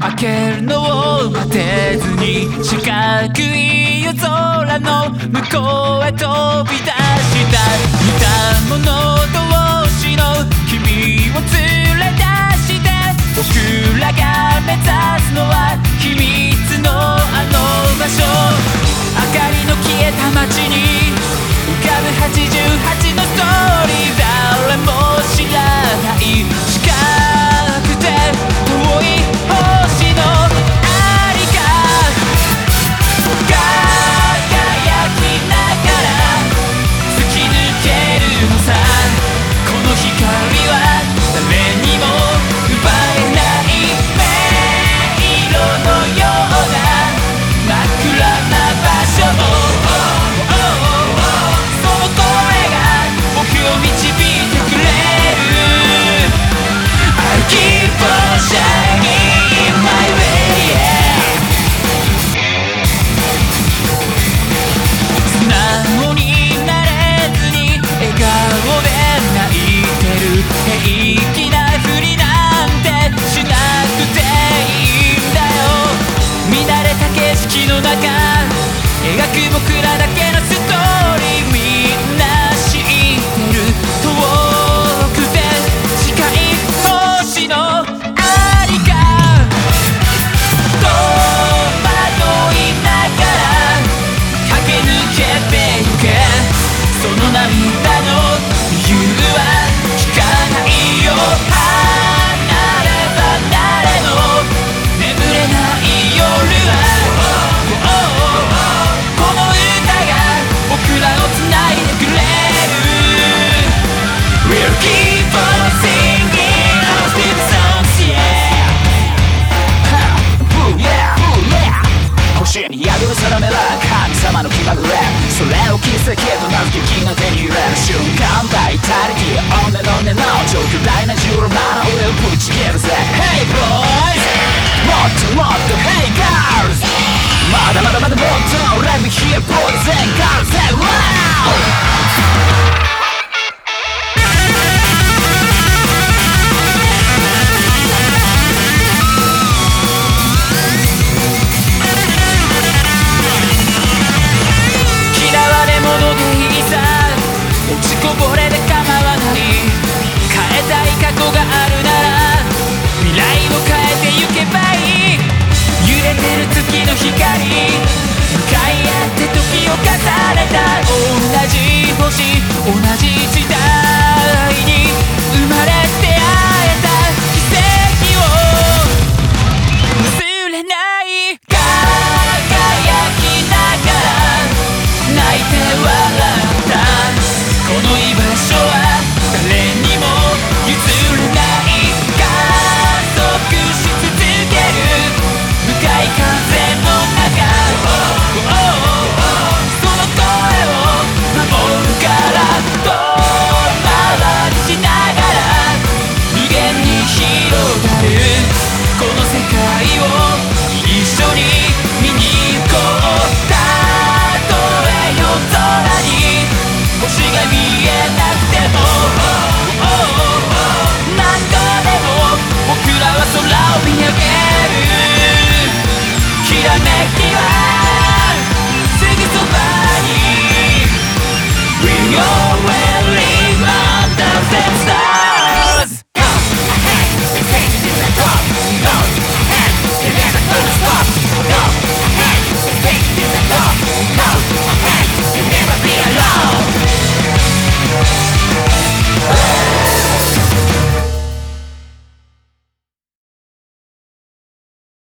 開けるのを待てずに四角い夜空の向こうへ飛び出した似た者同士の君を連れ出して僕らが目指すのは秘密のあの場所明かりの消えた街に浮かぶ88のストーリー誰も知らない近くて遠い星のありか輝きながら突き抜けるのさこの光は誰にも奪えない迷路のような真っ暗な場所その声が僕を導いてくれる I keep on shining my way、素直になれずに笑顔で泣いてる平気なふりなんてしなくていいんだよ見慣れた景色の中描く僕らだけのストーリーみんな知ってる遠くて近い星のありか戸惑いながら駆け抜けてゆけその涙の理由は聞かないよ離れ離れの眠れない夜はこの歌が僕らを繋いでくれる We'll keep on singing our sweet songs, yeah Ooh yeah, ooh yeah 星に宿る定めら神様の気まぐれそれを奇跡と名付け気が手に入れる瞬間バイタリティオネの根の超巨大な17俺をぶち切るぜ Hey boys もっともっと Hey girls まだまだまだもっと Let me hear boys and girls say wow嫌われ者でいいさ落ちこぼれで構わない変えたい過去があるなら未来を変えてゆけばいい揺れてる月の光向かい合って時を重ねた同じ星同じ